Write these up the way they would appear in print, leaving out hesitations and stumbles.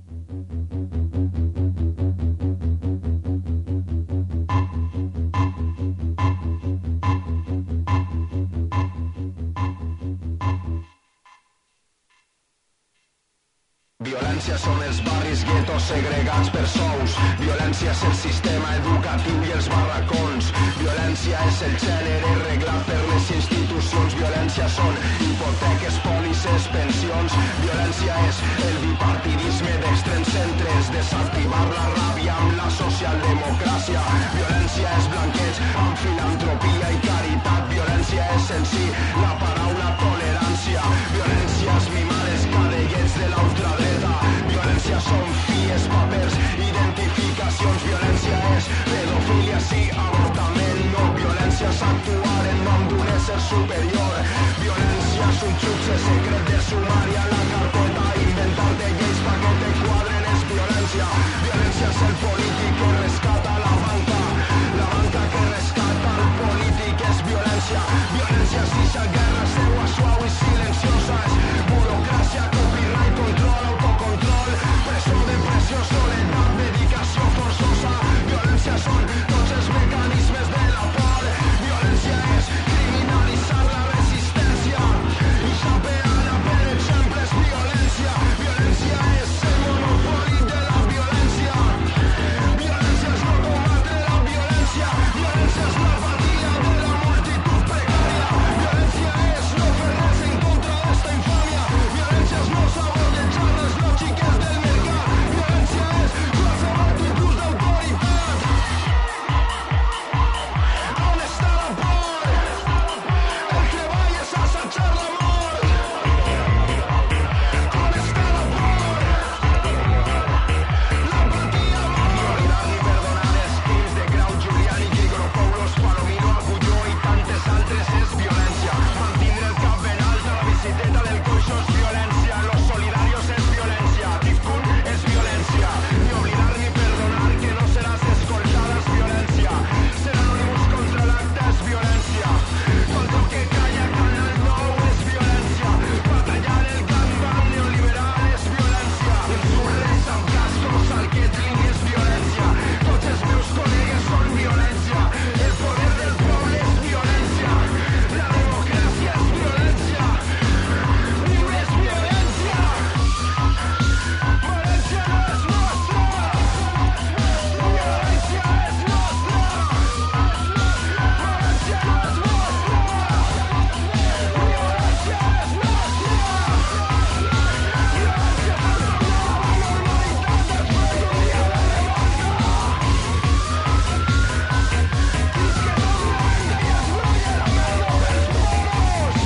Violència són els barris guetos segregats per sous. Violència és el sistema educatiu i els barracons. Violència és el gènere reglat per les institucions. Violència són hipoteques, pòlisses, pensions. Violència és el bipartidisme d'extrems centres. Desactivar la ràbia amb la socialdemocràcia. Violència és blanqueig amb filantropia i caritat. Violència és en si la paraula tolerància. Violència és mimar els cadellets de l'ultradreta. Violència són fies, papers, identificacions. Violència és pedofilia, sí, avortament no. Violència és actuar en nom d'un ésser superior. Violència és un jutge secret de sumari a la carpeta. Inventar-te lleis pa' que te quadren és violència. Violència és el polític que rescata la banca. La banca que rescata el polític és violència. Violència és ixa guerra seua, suau i silenciosa. És burocràcia, copyright, control, autocontrol. Presó, depressió, soledat, medicació forçosa. Violència són tots els mecanismes de la por. Violència és criminalitzar la resistència. I xapear-la, per exemple, és violència. Violència és el monopoli de la violència. Violència és no combatre la violència. Violència és l'apatia de la multitud precària. Violència és no fer res en contra d'esta infàmia. Violència és no sabotejar les lògiques del mercat. Violència és qualsevol tipus d'autoritat. On està la por? El treball és assajar la mort. On està la por? L'apatia mort. Oblidar ni perdonar els crims de Grau, Giuliani, Grigopoulos, Palomino, Agulló i tantes altres és violència. Mantindre el cap ben alt a la bicicleta del coixo és violència. Los solidarios és violència. Tifcun és violència. Ni oblidar ni perdonar que no seràs escoltada és violència. Ser anònimus contra l'acte és violència. Tot el que calla Canal 9 és violència. Batallar el gangbang neoliberal és violència. Els urres amb cascos al Ketling és violència. Tots els meus col·legues són violència. El poder del poble és violència. La democràcia és violència. Viure és violència. València no és nostra. Violència és nostra. València no és vostra. Violència és nostra. Violència és la nova normalitat després d'un dia de revolta. Visquem a Blanca i es brolla la merda dels morros.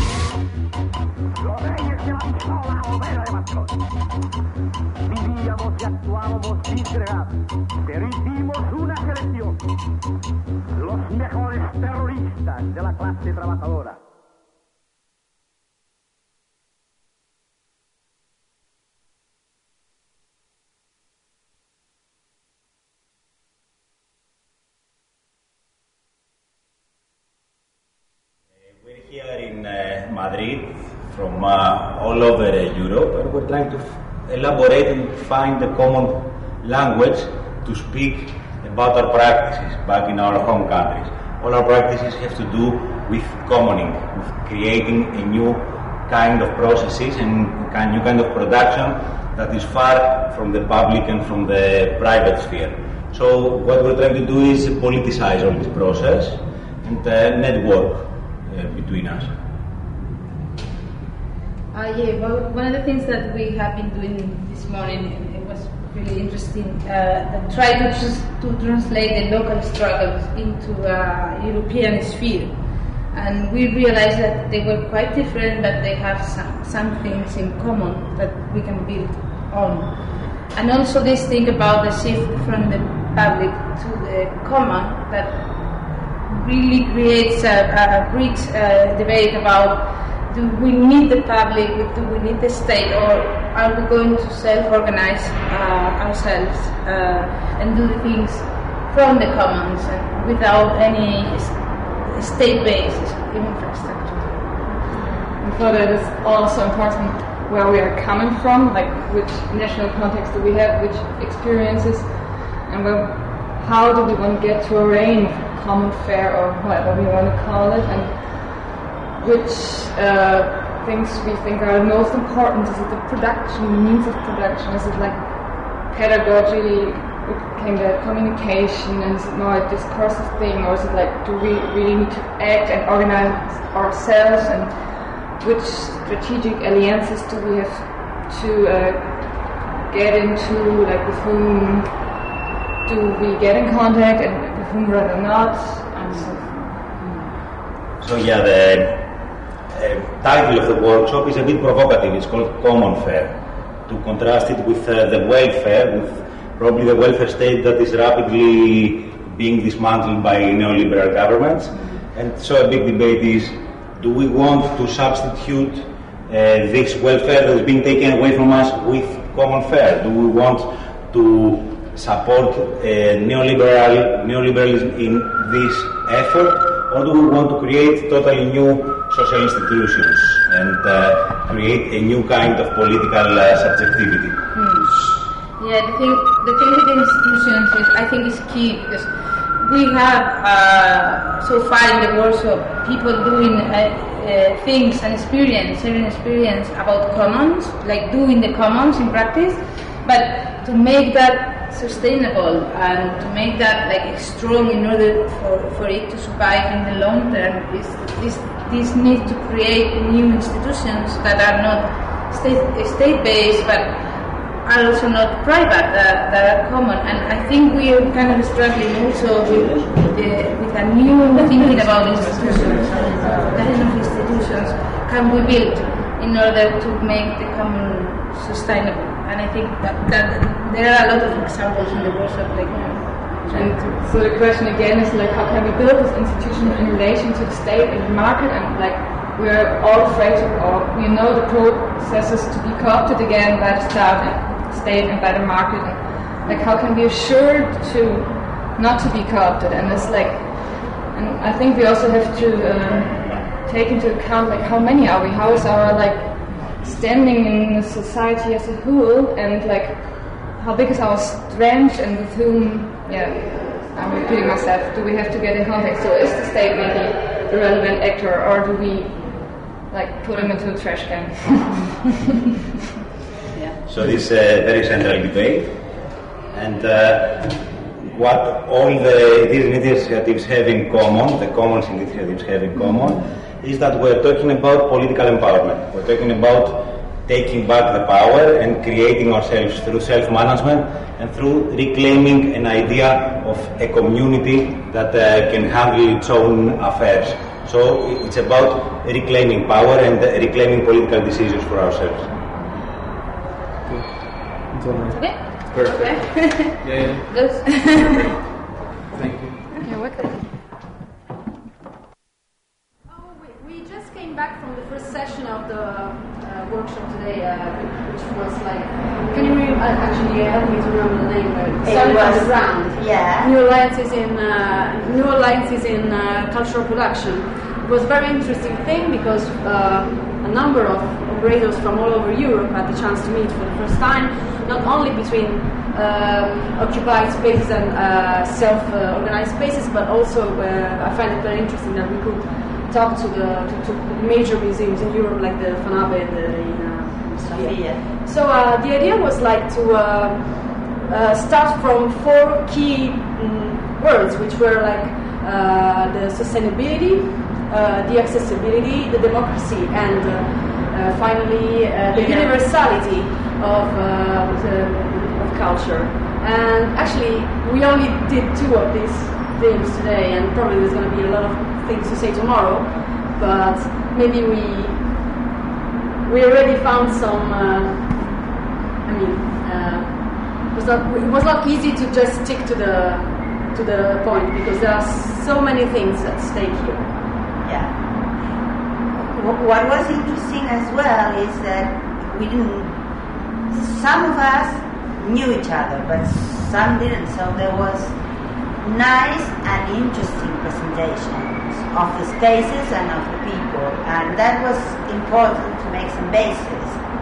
Los reyes se lanzó la hoguera de Mascón. Vivíamos y actuábamos disgregados, pero hicimos una selección. Los mejores terroristas de la clase trabajadora. We're here in Madrid from all over Europe, and we're trying to elaborate and find a common language to speak about our practices back in our home countries. All our practices have to do with commoning, with creating a new kind of processes and a new kind of production that is far from the public and from the private sphere. So what we're trying to do is politicize all this process and network between us. Well, one of the things that we have been doing this morning, and it was really interesting, try to translate the local struggles into a European sphere. And we realized that they were quite different, but they have some things in common that we can build on. And also this thing about the shift from the public to the common that really creates a rich debate about, do we need the public, do we need the state, or are we going to self-organize ourselves and do the things from the commons and without any state-based infrastructure? We thought it is also important where we are coming from, like which national context do we have, which experiences, and how do we want to get to a reign of common fare, or whatever we want to call it, and which things we think are the most important. Is it the production, means of production? Is it like pedagogy, kind of communication, and is it more a discursive thing, or is it like, do we really need to act and organize ourselves, and which strategic alliances do we have to get into, like with whom do we get in contact and with whom rather not, and so So yeah, the title of the workshop is a bit provocative. It's called Common Fare, to contrast it with the welfare, with probably the welfare state that is rapidly being dismantled by neoliberal governments. And so a big debate is, do we want to substitute this welfare that is being taken away from us with common fare? Do we want to support neoliberalism in this effort, or do we want to create totally new social institutions and create a new kind of political subjectivity? Yeah, the thing with the institutions I think is key, because we have so far in the workshop people doing things and sharing experience about commons, like doing the commons in practice, but to make that sustainable and to make that like strong in order for it to survive in the long term, is this need to create new institutions that are not state-based but are also not private, that are common. And I think we are kind of struggling also with a new thinking about institutions. What kind of institutions can we build in order to make the common sustainable? And I think that there are a lot of examples in the workshop like that. And so the question again is like, how can we build this institution in relation to the state and the market? And like, we're all afraid of, or we know the processes to be co-opted again by the state and by the market. And like, how can we assure to not to be co-opted? And it's like, and I think we also have to take into account like, how many are we? How is our like standing in the society as a whole, and like, how big is our strength, and with whom? Yeah, I'm repeating myself. Do we have to get in contact? So is the state maybe the relevant actor, or do we like put him into a trash can? So this is a very central debate, and what all these initiatives have in common, the commons initiatives have in common, is that we're talking about political empowerment. We're talking about taking back the power and creating ourselves through self-management and through reclaiming an idea of a community that can handle its own affairs. So it's about reclaiming power and reclaiming political decisions for ourselves. Okay? Perfect. Okay. Yeah. Good. Thank you. You're welcome. We just came back from the first session of the workshop today, which was like, can you actually help me to remember the name? Starting from the ground. Yeah. New alliances in cultural production. It was a very interesting thing because a number of operators from all over Europe had the chance to meet for the first time, not only between occupied spaces and self-organized spaces, but also I find it very interesting that we could talk to the major museums in Europe, like the Fanabe and in Sofia. So the idea was like to start from 4 key words, which were like the sustainability, the accessibility, the democracy, and finally the universality of culture. And actually, we only did 2 of these things today, and probably there's going to be a lot of things to say tomorrow. But maybe we already found some. It was not easy to just stick to the point, because there are so many things at stake here. Yeah. What was interesting as well is that some of us knew each other, but some didn't. So there was nice and interesting presentations of the spaces and of the people, and that was important to make some basis.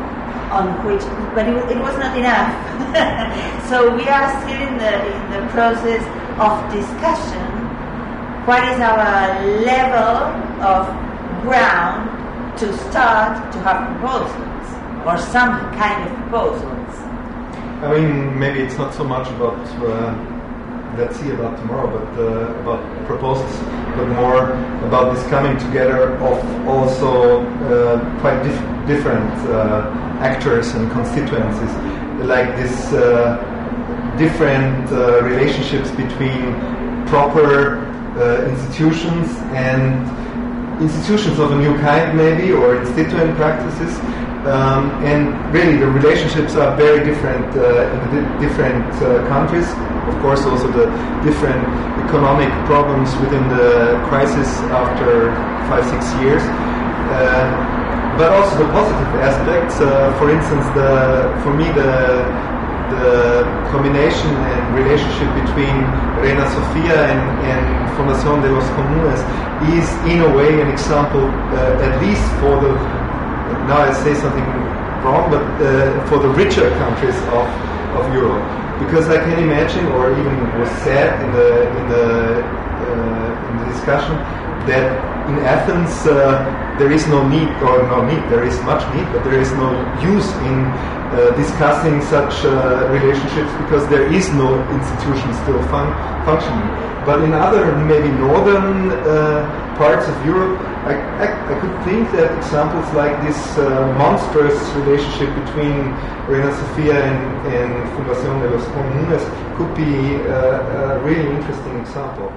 on which, but it was not enough. So we are still in the process of discussion. What is our level of ground to start to have proposals, or some kind of proposals? I mean, maybe it's not so much about let's see about tomorrow, but about proposals, but more about this coming together of also quite different actors and constituencies, like this different relationships between proper institutions and institutions of a new kind, maybe, or instituent practices. And really, the relationships are very different in the different countries. Of course, also the different economic problems within the crisis after 5-6 years. But also the positive aspects. For instance, for me, the combination and relationship between Reina Sofia and Fundación de los Comunes is, in a way, an example, at least for the, now I say something wrong, but for the richer countries of Europe. Because I can imagine, or even was said in the discussion, that in Athens there is no need, there is much need, but there is no use in discussing such relationships because there is no institution still functioning. But in other, maybe northern parts of Europe, I could think that examples like this monstrous relationship between Reina Sofia and Fundación de los Comunes could be a really interesting example.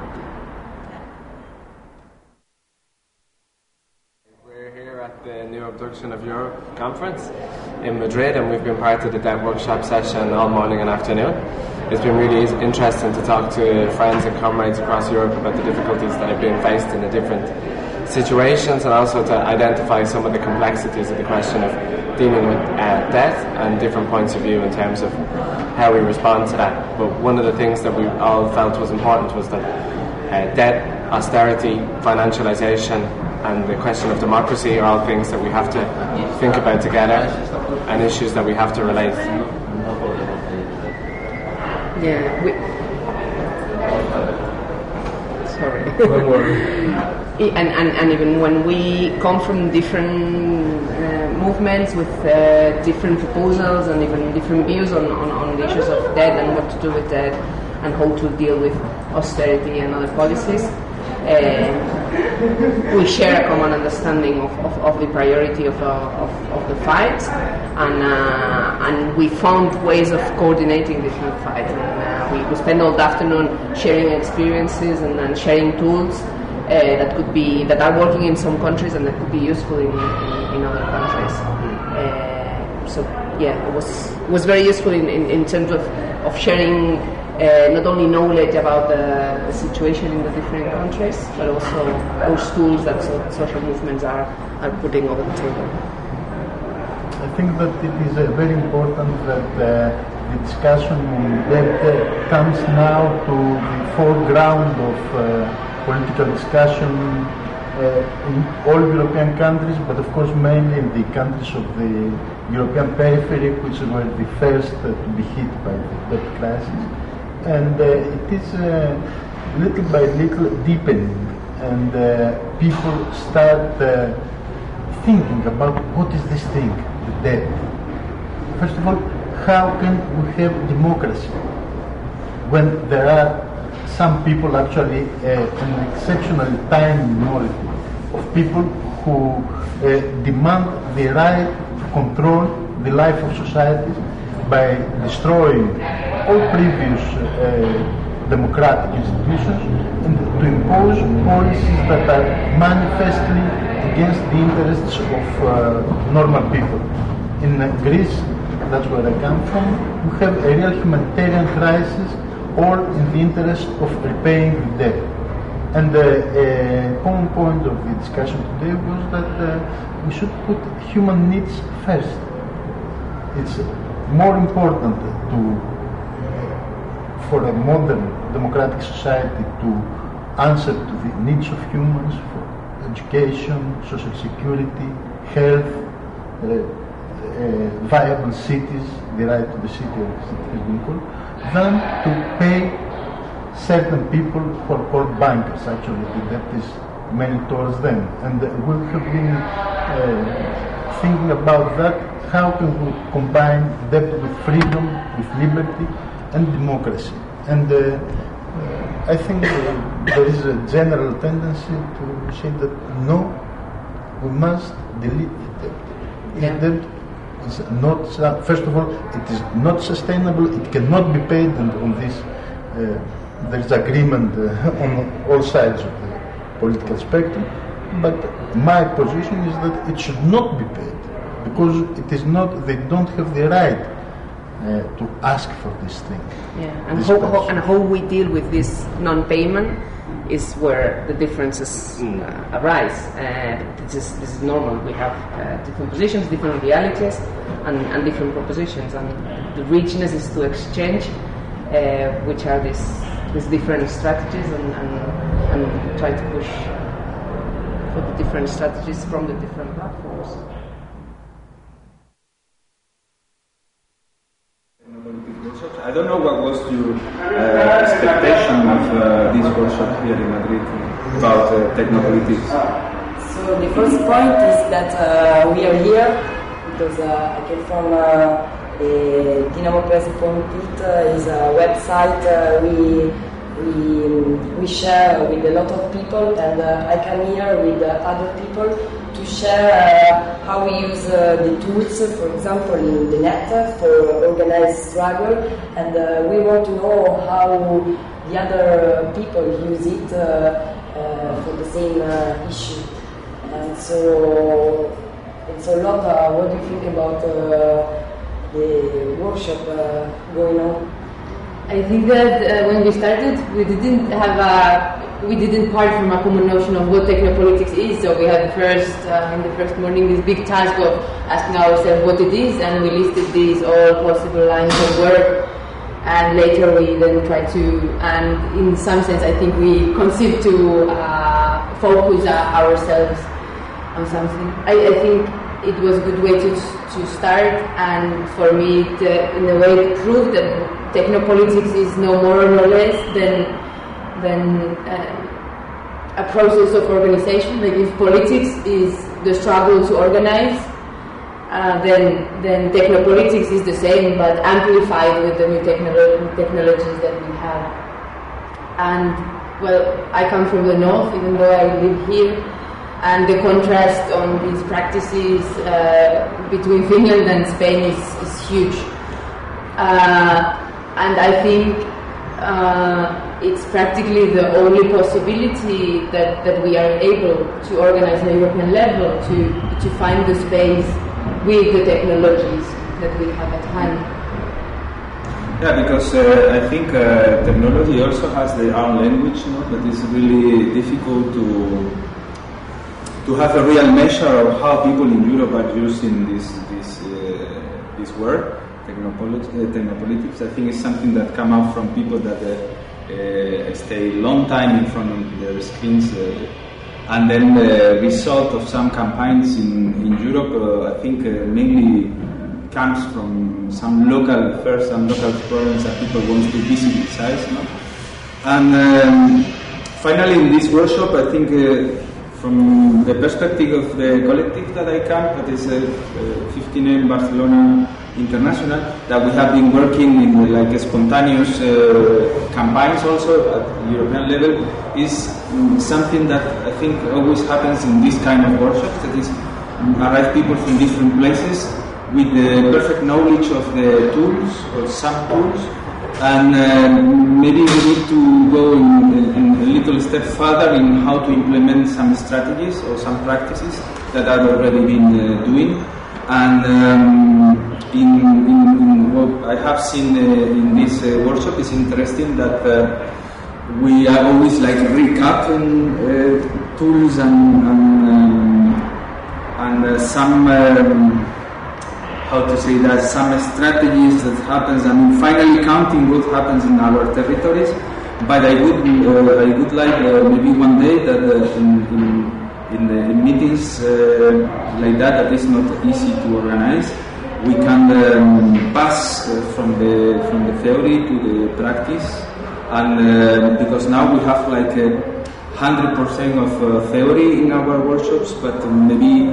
We're here at the New Abduction of Europe conference in Madrid, and we've been part of the Debt Workshop session all morning and afternoon. It's been really interesting to talk to friends and comrades across Europe about the difficulties that have been faced in the different situations, and also to identify some of the complexities of the question of dealing with debt and different points of view in terms of how we respond to that. But one of the things that we all felt was important was that debt, austerity, financialization, and the question of democracy are all things that we have to think about together, and issues that we have to relate. Yeah, sorry. And even when we come from different movements with different proposals and even different views on the issues of debt and what to do with debt and how to deal with austerity and other policies, we share a common understanding of the priority of the fight, and we found ways of coordinating different fights. And we spend all the afternoon sharing experiences and sharing tools that are working in some countries and that could be useful in other countries. So yeah, it was very useful in terms of sharing not only knowledge about the situation in the different countries, but also those tools that social movements are putting over the table. I think that it is very important that the discussion on debt comes now to the foreground of political discussion in all European countries, but of course mainly in the countries of the European periphery, which were the first to be hit by the debt crisis. And it is little by little deepening, and people start thinking about what is this thing, the debt. First of all, how can we have democracy when there are some people, actually an exceptionally tiny minority of people who demand the right to control the life of societies by destroying all previous democratic institutions and to impose policies that are manifestly against the interests of normal people. In Greece, that's where I come from, we have a real humanitarian crisis, all in the interest of repaying the debt. And the common point of the discussion today was that we should put human needs first. It's more important for a modern democratic society to answer to the needs of humans for education, social security, health, viable cities, the right to the city as it has been called, than to pay certain people who are called bankers. Actually, the debt is mainly towards them. And we have been thinking about that. How can we combine debt with freedom, with liberty, and democracy? And I think there is a general tendency to say that no, we must delete the debt. The debt is not, first of all, it is not sustainable, it cannot be paid, and on this there is agreement on all sides of the political spectrum. But my position is that it should not be paid, because it is not, they don't have the right to ask for this thing. Yeah, and how we deal with this non-payment is where the differences arise. This is normal. We have different positions, different realities, and different propositions. And the richness is to exchange which are these different strategies and try to push for the different strategies from the different platforms. I don't know what was your expectation of this workshop here in Madrid about technopolitics. So the first point is that we are here because I came from Dinamocracy.it is a website we share with a lot of people, and I come here with other people to share how we use the tools, for example, in the net for organized struggle, and we want to know how the other people use it for the same issue. And so it's a lot. What do you think about the workshop going on? I think that when we started, we didn't part from a common notion of what technopolitics is. So we had in the first morning this big task of asking ourselves what it is, and we listed these all possible lines of work. And later we then tried to, and in some sense I think we conceived to focus ourselves on something. I think it was a good way to start, and for me it, in a way it proved that technopolitics is no more nor less than a process of organization. Like if politics is the struggle to organize, then technopolitics is the same but amplified with the new technologies that we have. And well, I come from the north, even though I live here, and the contrast on these practices between Finland and Spain is huge. And I think it's practically the only possibility that we are able to organize on a European level to find the space with the technologies that we have at hand. Yeah, because I think technology also has their own language, but it's really difficult to have a real measure of how people in Europe are using this word. Technopolitics, I think, is something that come out from people that stay a long time in front of their screens, and then the result of some campaigns in Europe, I think, mainly comes from some local affairs, some local problems that people want to visualize. And finally, in this workshop, I think, from the perspective of the collective that I come, that is 15M Barcelona International, that we have been working in like spontaneous campaigns also at European level, is something that I think always happens in this kind of workshops, that is arrive people from different places with the perfect knowledge of the tools or some tools, and maybe we need to go in a little step further in how to implement some strategies or some practices that are already been doing. And in what I have seen in this workshop is interesting that we are always like recapping tools and some how to say that, some strategies that happens, and finally counting what happens in our territories. But I would like maybe one day that in meetings like that is not easy to organize, we can pass from the theory to the practice, and because now we have like 100% of theory in our workshops, but maybe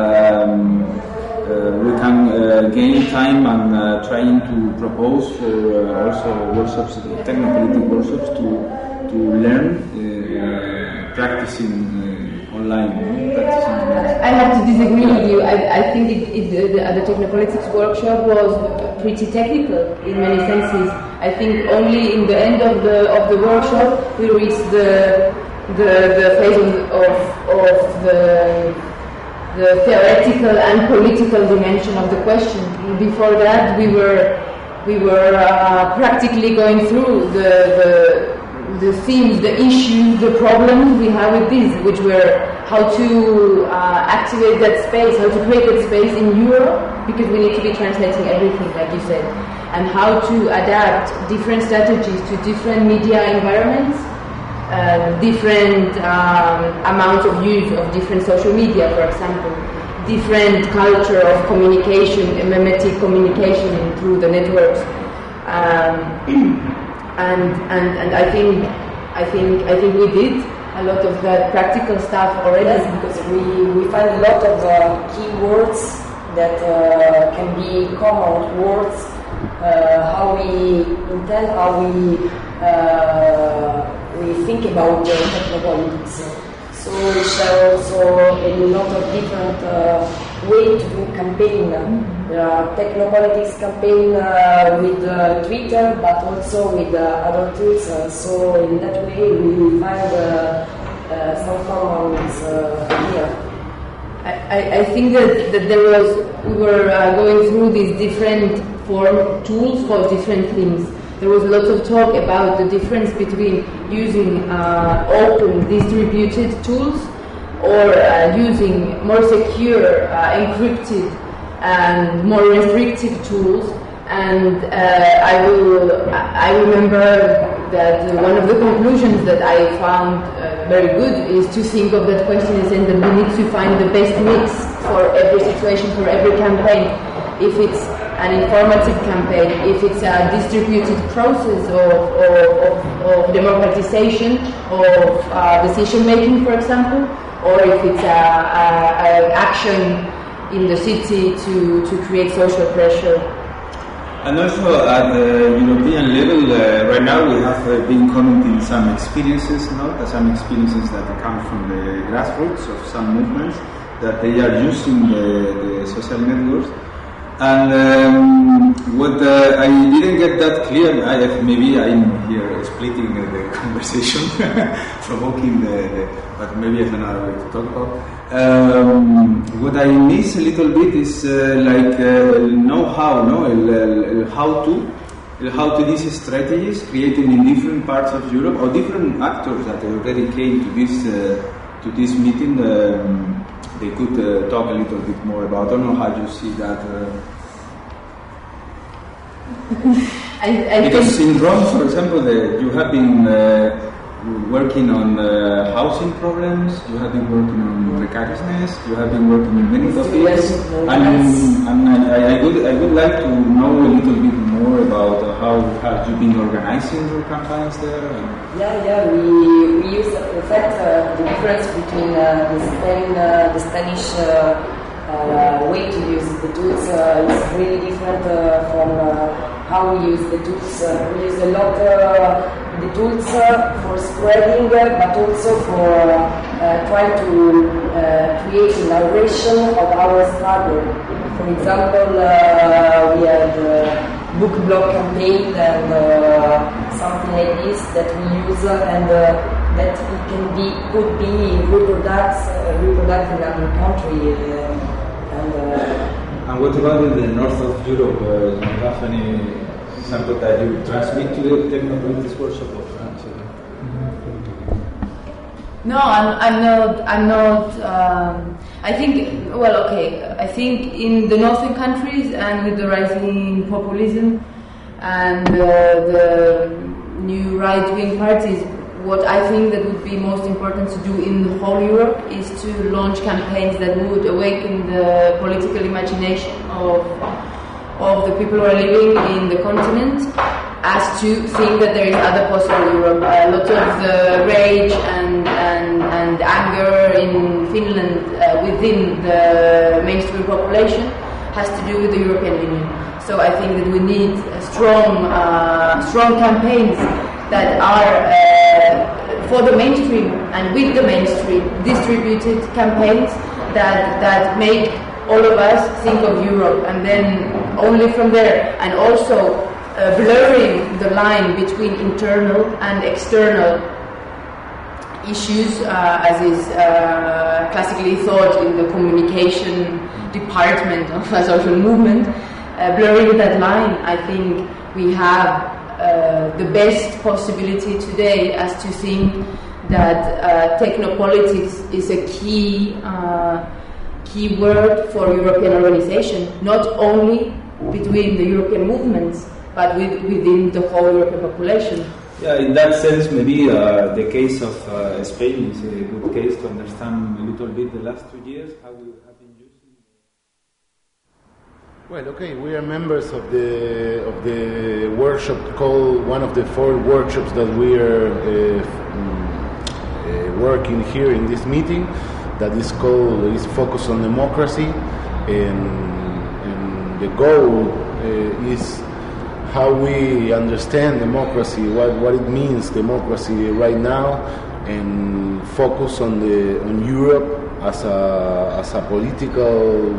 we can gain time and trying to propose for also workshops, technopolitic workshops, to learn practicing online. I have to disagree with you. I think the technopolitics workshop was pretty technical in many senses. I think only in the end of the workshop we reached the phase of the theoretical and political dimension of the question. Before that, we were practically going through the themes, the issues, the problems we have with this, which were how to activate that space, how to create that space in Europe, because we need to be translating everything, like you said, and how to adapt different strategies to different media environments, different amounts of use of different social media, for example, different culture of communication, mimetic communication through the networks, and I think we did a lot of that practical stuff already. Yes, because we find a lot of keywords that can be common words, how we intend, how we think about technopolitics. So we share also a lot of different ways to do campaign. There are technopolitics campaign with Twitter, but also with other tools. So in that way we find some commons here. I think that we were going through these different tools for different things. There was lots of talk about the difference between using open, distributed tools or using more secure, encrypted, and more restrictive tools. And I remember that one of the conclusions that I found very good is to think of that question and saying that we need to find the best mix for every situation, for every campaign. If it's an informative campaign, if it's a distributed process of democratization, of decision making, for example, or if it's an action in the city to create social pressure. And also at the European level, right now we have been commenting some experiences, some experiences that come from the grassroots of some movements, that they are using the social networks. And what I didn't get that clear, maybe I'm here splitting the conversation, provoking but maybe it's another way to talk about. What I miss a little bit is know-how, how to these strategies created in different parts of Europe, or different actors that already came to this meeting. They could talk a little bit more about. I don't know how you see that. Because in Rome, for example, you have been working on housing problems, you have been working on precariousness, you have been working on many topics, and I would like to know a little bit more about how have you been organizing your campaigns there. We use in fact the difference between the Spanish way to use the tools is really different from how we use the tools. We use a lot the tools for spreading, but also for trying to create a narration of our struggle. For example, we had book blog campaign and something like this that we use, and that it could be reproduced in our country. And what about in the north of Europe? Do you have any example that you transmit to the technopolitics workshop of France? No, I'm not. I think. Well, okay. I think in the northern countries and with the rising populism and the new right-wing parties, what I think that would be most important to do in the whole Europe is to launch campaigns that would awaken the political imagination of the people who are living in the continent as to think that there is other possible Europe. A lot of the rage and anger in Finland within the mainstream population has to do with the European Union. So I think that we need strong campaigns that are for the mainstream and with the mainstream, distributed campaigns that make all of us think of Europe, and then only from there, and also blurring the line between internal and external issues, as is classically thought in the communication department of a social movement. Blurring that line, I think we have the best possibility today as to think that technopolitics is a key word for European organization, not only between the European movements, but within the whole European population. Yeah, in that sense, maybe the case of Spain is a good case to understand a little bit the last 2 years, how we have been using. Well, okay, we are members of the workshop called, one of the 4 workshops that we are working here in this meeting, that is focused on democracy, and the goal is how we understand democracy, what it means democracy right now, and focus on Europe as a political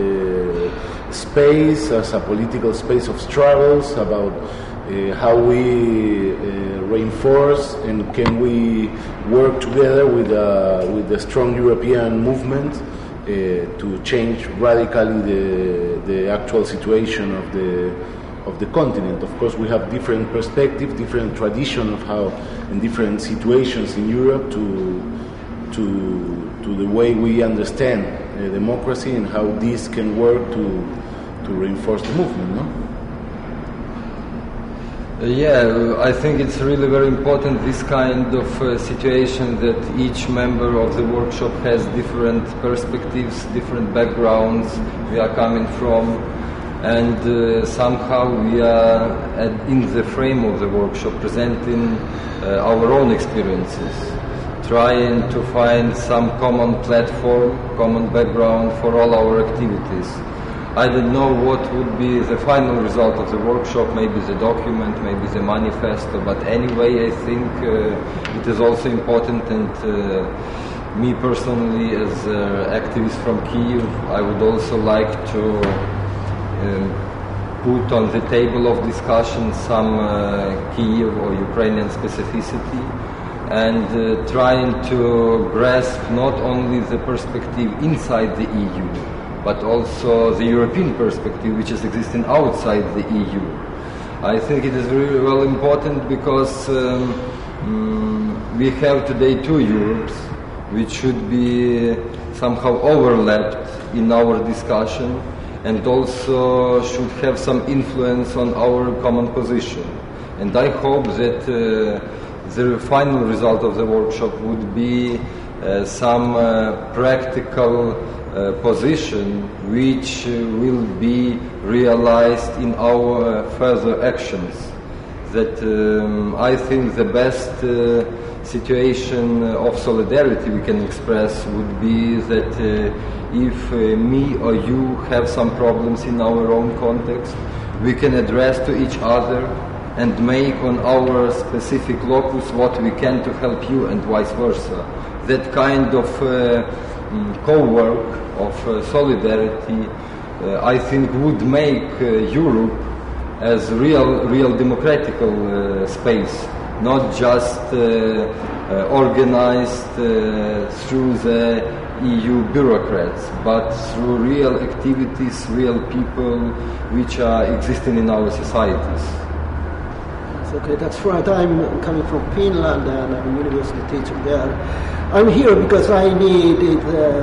space, as a political space of struggles, about how we reinforce and can we work together with the strong European movement to change radically the actual situation of the continent. Of course, we have different perspectives, different tradition of how, in different situations in Europe, to the way we understand democracy and how this can work to reinforce the movement, no? Yeah, I think it's really very important, this kind of situation, that each member of the workshop has different perspectives, different backgrounds we are coming from, and somehow we are in the frame of the workshop presenting our own experiences, trying to find some common platform, common background for all our activities. I don't know what would be the final result of the workshop, maybe the document, maybe the manifesto, but anyway, I think it is also important, and me personally, as an activist from Kyiv, I would also like to put on the table of discussion some Kyiv or Ukrainian specificity, and trying to grasp not only the perspective inside the EU, but also the European perspective which is existing outside the EU. I think it is very well important because we have today 2 Europes which should be somehow overlapped in our discussion, and also should have some influence on our common position. And I hope that the final result of the workshop would be some practical position which will be realized in our further actions. That I think the best situation of solidarity we can express would be that if me or you have some problems in our own context, we can address to each other and make on our specific locus what we can to help you, and vice versa. That kind of co-work of solidarity, I think, would make Europe as real democratical space, not just organized through the EU bureaucrats, but through real activities, real people which are existing in our societies. Okay, that's right. I'm coming from Finland and I'm a university teacher there. I'm here because I need it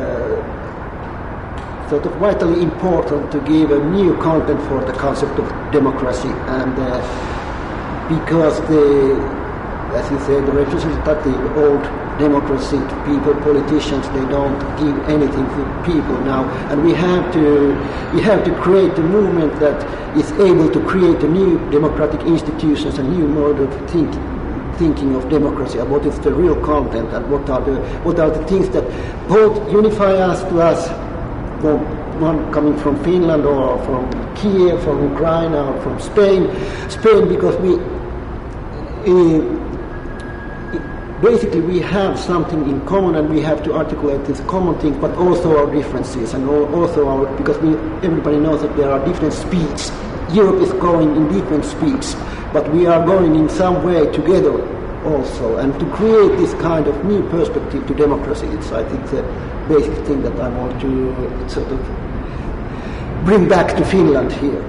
sort of vitally important to give a new content for the concept of democracy, and because as you say, the representative old democracy to people. Politicians, they don't give anything to people now, and we have to create a movement that is able to create a new democratic institutions, a new mode of thinking of democracy, and what is the real content, and what are the things that both unify us to us, one coming from Finland or from Kiev, from Ukraine, or from Spain, because basically we have something in common, and we have to articulate these common things, but also our differences, and also because everybody knows that there are different speeds. Europe is going in different speeds, but we are going in some way together also, and to create this kind of new perspective to democracy, it's, I think, the basic thing that I want to sort of bring back to Finland here.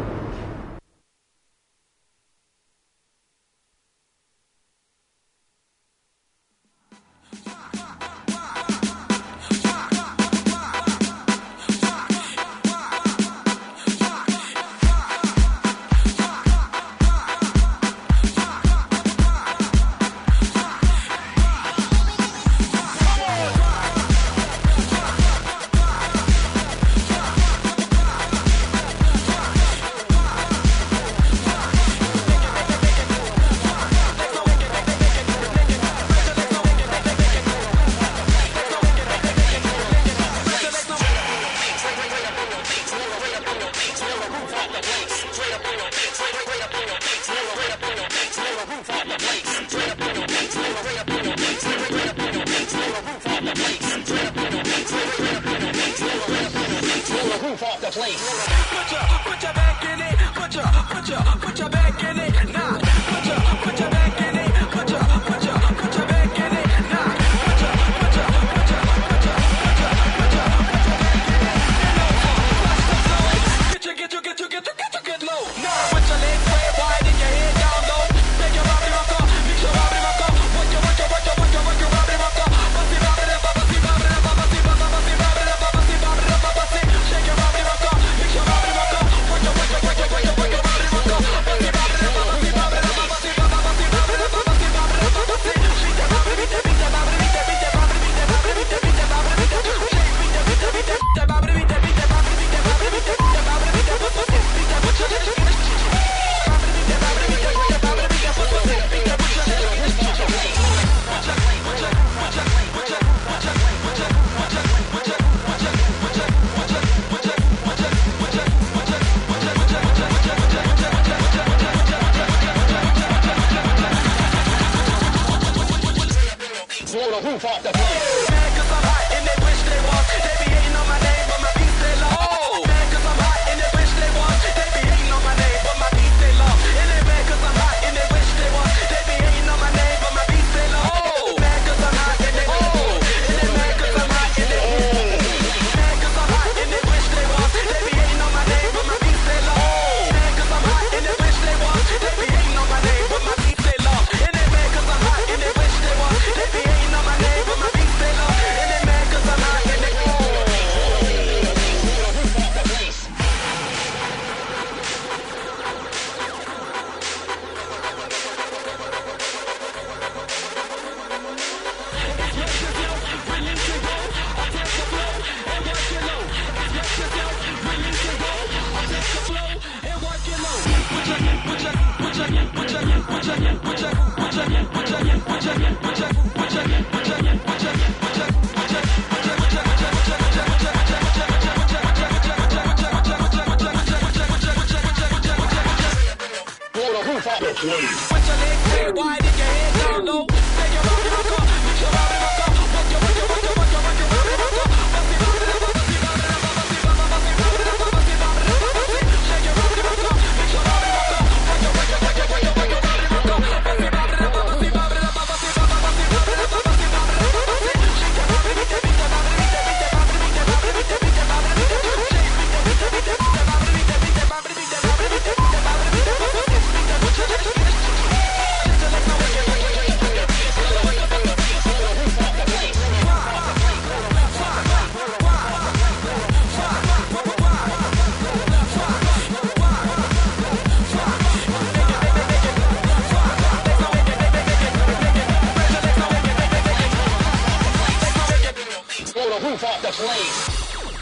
place.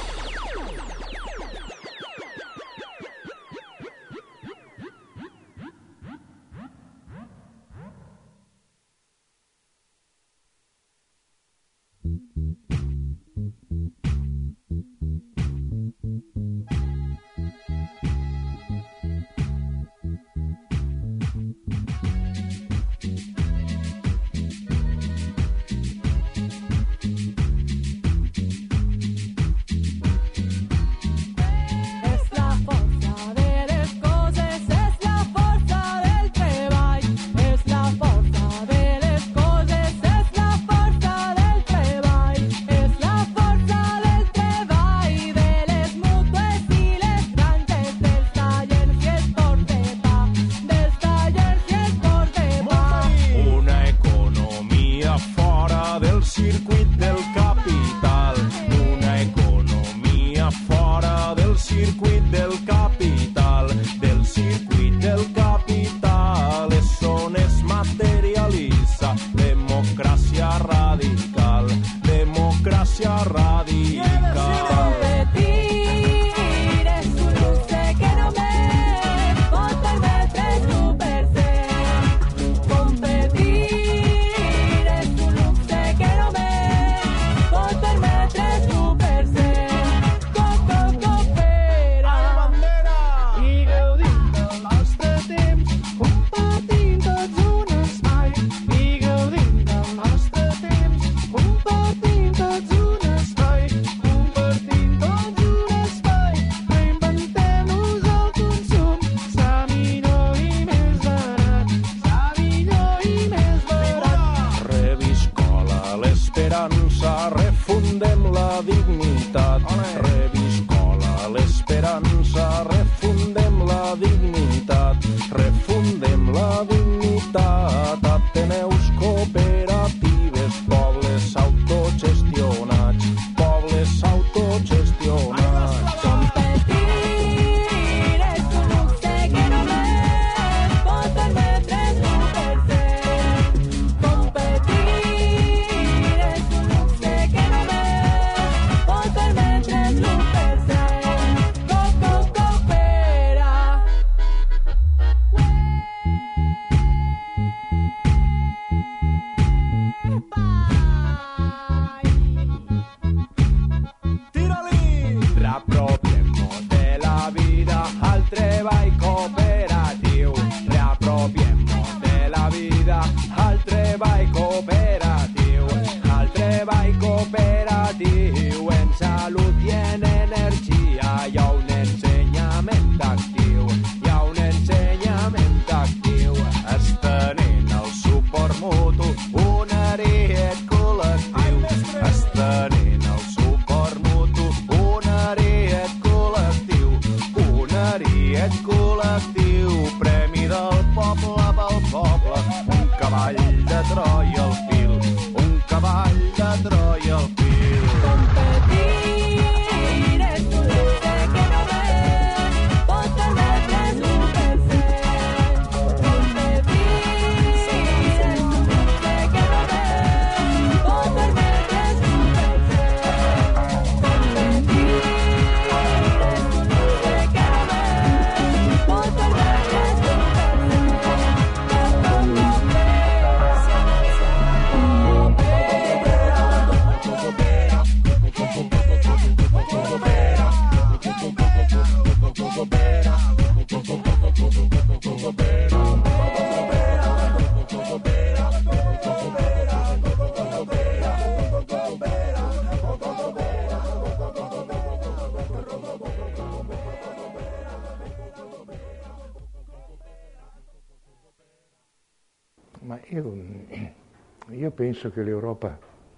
Io penso che l'Europa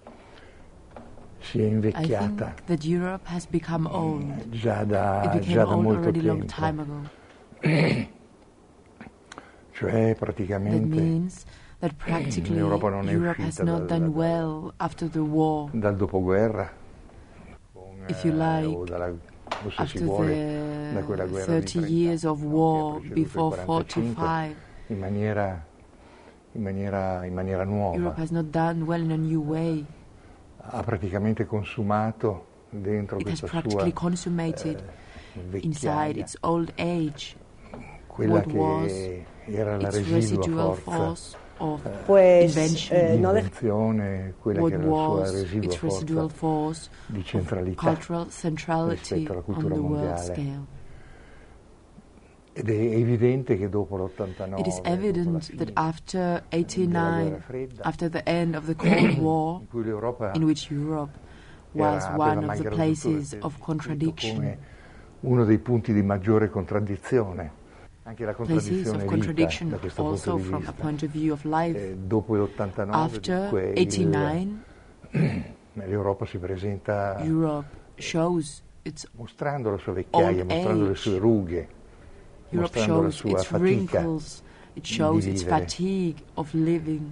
sia invecchiata. I think that Europe has become old. Già da molto tempo. Cioè praticamente that practically l'Europa non è Europe has not done well after the war. Dal dopoguerra, if you like, o se si after vuole, da quella guerra 30 years of war before 45. In maniera nuova. Europe has not done well in a new way. Ha praticamente consumato dentro it has questa practically sua consummated inside its old age quella what was che era la its residua residual forza force of Pues, l'invenzione, quella what che era la sua was residua its residual forza force di of centralità cultural centrality rispetto alla on cultura the world mondiale. scale. Ed è evidente che dopo l'89, It is evident that after della 89, guerra fredda, after the end of the Cold War, in cui l'Europa in which Europe was aveva one of mai the grado places tutto of contradiction, come uno dei punti di maggiore contraddizione, anche la places contraddizione of vita contradiction da questo also punto di from vista. a point of view of life. Dopo l'89, After dunque, 89, l'Europa si presenta Europe shows its mostrando la sua vecchiaia, old mostrando le age. sue rughe, Europe mostrando la shows sua its fatica wrinkles, it shows di its vivere. fatigue of living.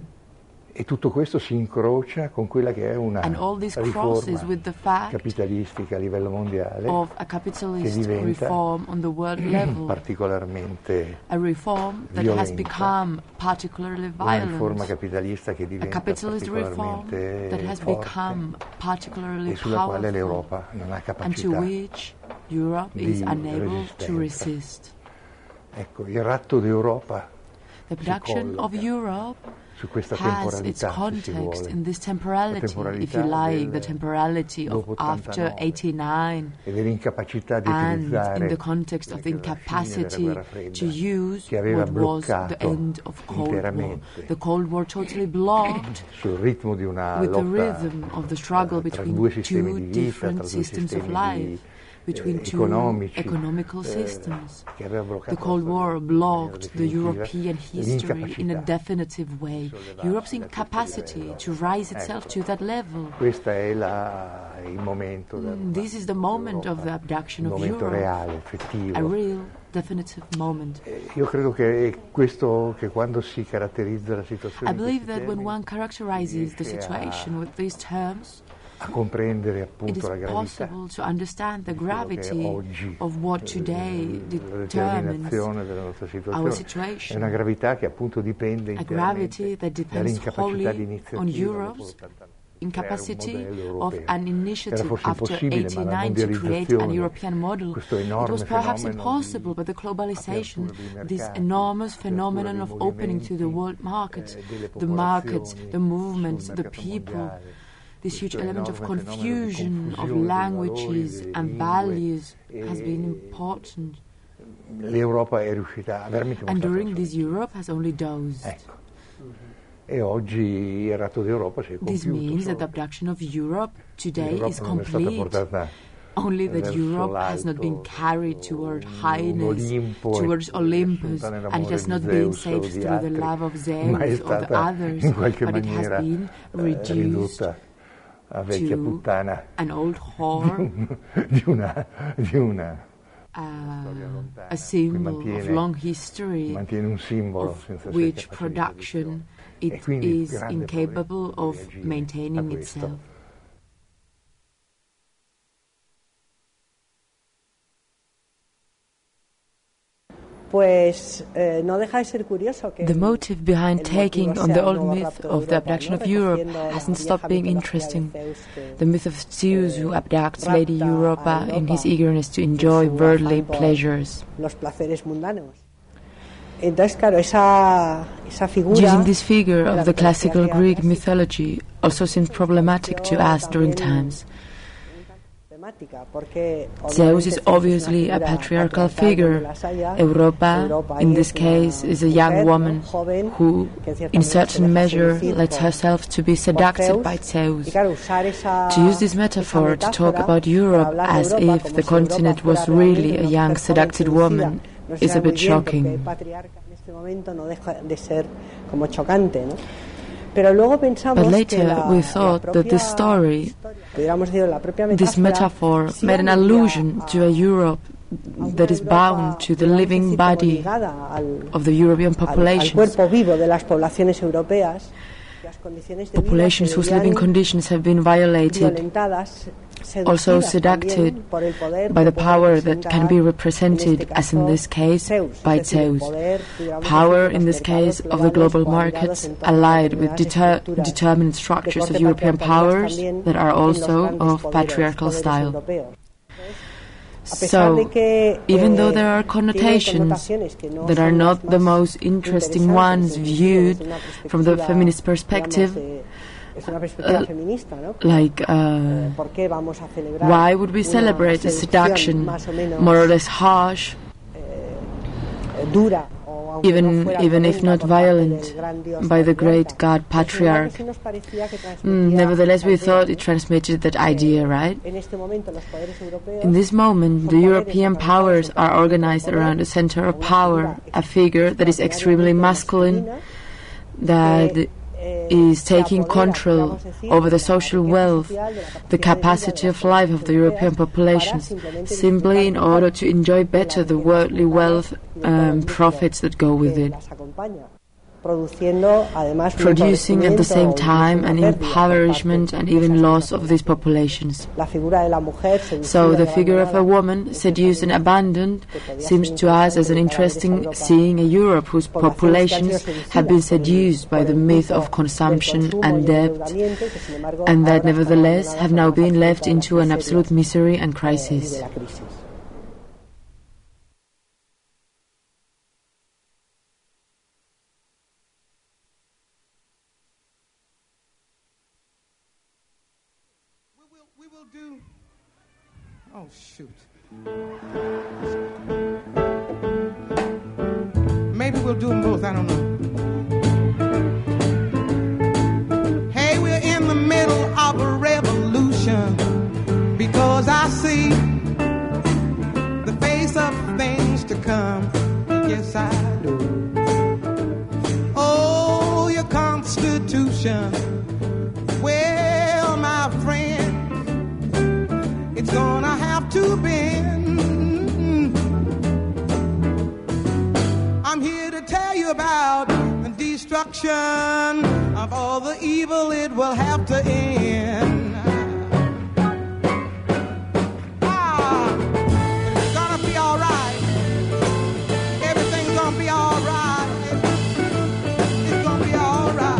E tutto questo si incrocia con quella che è una And all this crosses riforma with the fact capitalistica a livello mondiale of a che capitalist diventa reform on the world level, particolarmente a reform that has violenta, become particularly una riforma violent, capitalista che a diventa capitalist reform particolarmente that has forte become particularly e sulla quale powerful, l'Europa non ha and to capacità which Europe di is unable to resistenza. resist. Ecco, il ratto d'Europa The si production of colloca Europe su questa has its temporalità, se si context vuole. in this La temporality, if temporalità you like, del the temporality of dopo after 89 89, e dell'incapacità di and utilizzare in the context of the la fine della incapacity guerra fredda, to use che aveva what was the bloccato end of Cold War. interamente The Cold War totally blocked sul ritmo di una with the lotta rhythm of the struggle tra between due sistemi two di vita, different tra due systems of sistemi life, between two economici, economical systems. che aveva bloccato The Cold la War blocked the definitiva European history in a l'incapacità definitive way. Europe's incapacity to rise itself to that level. Questo è il momento This is the moment of the abduction il of momento Europe, reale, effettivo. a real, definitive moment. Io credo che è questo che quando si caratterizza la situazione I in believe questi that when termini, one characterizes the riesce a- situation with these terms, a comprendere it appunto is la gravità possible to understand the di quello che gravity oggi of what today la determines determinazione della nostra our situazione è situation. una gravità che appunto dipende A gravity interamente that depends dall'incapacità di wholly on iniziativa Europe's creare un incapacity modello europeo. of an Era initiative forse after impossibile, ma la 89 to create an mondializzazione, European model. questo It enorme was perhaps fenomeno impossible, but the globalization, apertura dei this mercati, enormous apertura phenomenon dei of opening to the movimenti, world markets, delle the markets, popolazioni the movements, sul the mercato people, mondiale, this huge questo element of enorme fenomeno di confusion of confusione dei languages valori, delle and lingue, values has been important. l'Europa è riuscita a veramente And mostrare during this, Europe has only dozed. Ecco. E oggi il ratto d'Europa si è This compiuto. means that the abduction of Europe today L'Europa is non è stata complete. portata Only that verso Europe has not been l'alto, carried toward un highness, Olimpo towards e Olympus, assunta nell'amore and it has di not been Zeus o saved di through the altri, love of ma è Zeus or the stata others, in qualche but it has maniera been reduced ridotta a vecchia to puttana an old whore, di una a symbol of mantiene- long history, mantiene un simbolo of senza essere which capace di production E it quindi il is grande incapable problema of è reagire maintaining a questo. itself. Pues no deja de ser curioso que The motive behind el taking motivo on sea the el old nuevo myth rapto de of the Europa, abduction ¿no? of Europe Recogiendo la hasn't vieja stopped being mitología de interesting. Zeus que, The myth of Zeus who abducts Lady rapta a Europa in his Europa eagerness to en enjoy su worldly afán por pleasures. los placeres mundanos. Entonces, claro, esa figura Using this figure de la of the classical mitología Greek clásica mythology also seems problematic to us during times. problemática, porque Zeus is obviamente obviously es a una patriarchal patriarcal figure. donde las haya. Europa, in this case, is a young woman who, in certain measure, lets herself to be seduced by Zeus. Y claro, usar esa, To use this metaphor to talk about Europe as if the continent was really a young seduced woman is a bit shocking. patriarca en este momento no deja de ser como chocante, ¿no? Pero luego pensamos But later que la, we thought la that this propia story, pudiéramos decir, la propia this metaphor, sí made an aludía allusion to a Europe that is bound to the living body of the European al populations, cuerpo vivo de las poblaciones europeas, las condiciones de vida populations se whose veían living conditions have been violated violentadas also seduced by the power that can be represented, as in this case, by Zeus. Power, in this case, of the global markets, allied with determined structures of European powers that are also of patriarchal style. So, even though there are connotations that are not the most interesting ones viewed from the feminist perspective, why would we celebrate a seduction more or less harsh, even if not violent, by the great god patriarch? Nevertheless, we thought it transmitted that idea, right? In this moment, the European powers are organized around a center of power, a figure that is extremely masculine, that is taking control over the social wealth, the capacity of life of the European populations, simply in order to enjoy better the worldly wealth and profits that go with it, producing at the same time an impoverishment and even loss of these populations. So the figure of a woman, seduced and abandoned, seems to us as an interesting seeing a Europe whose populations have been seduced by the myth of consumption and debt, and that nevertheless have now been left into an absolute misery and crisis. Oh, shoot. Maybe we'll do them both, I don't know. Hey, we're in the middle of a revolution, because I see the face of things to come. Yes, I do. Oh, your Constitution. Well, my friend, it's gonna have to bend. I'm here to tell you about the destruction of all the evil. It will have to end. It's gonna be all right. Everything's gonna be all right. It's gonna be all right.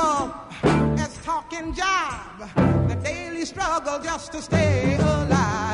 Just to stay alive.